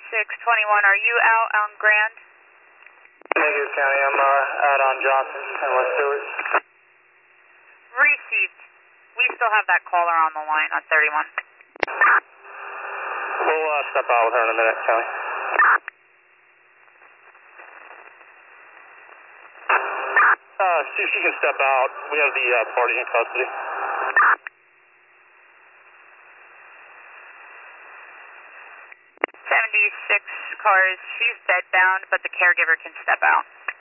are you out on Grand? Negative, County. I'm out on Johnson and West Stewart. Received. We still have that caller on the line on 31. We'll step out with her in a minute, County. See if she can step out. We have the party in custody. 76 cars. She's bedbound, but the caregiver can step out.